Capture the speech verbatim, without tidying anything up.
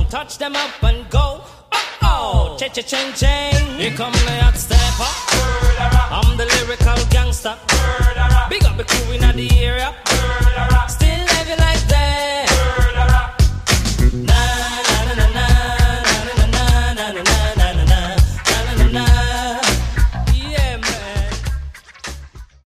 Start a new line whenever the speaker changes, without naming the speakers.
touch them up and go. Oh, oh, cha cha ching ching. Here come the hot stepper. I'm the lyrical gangster. Big up the crew in the area.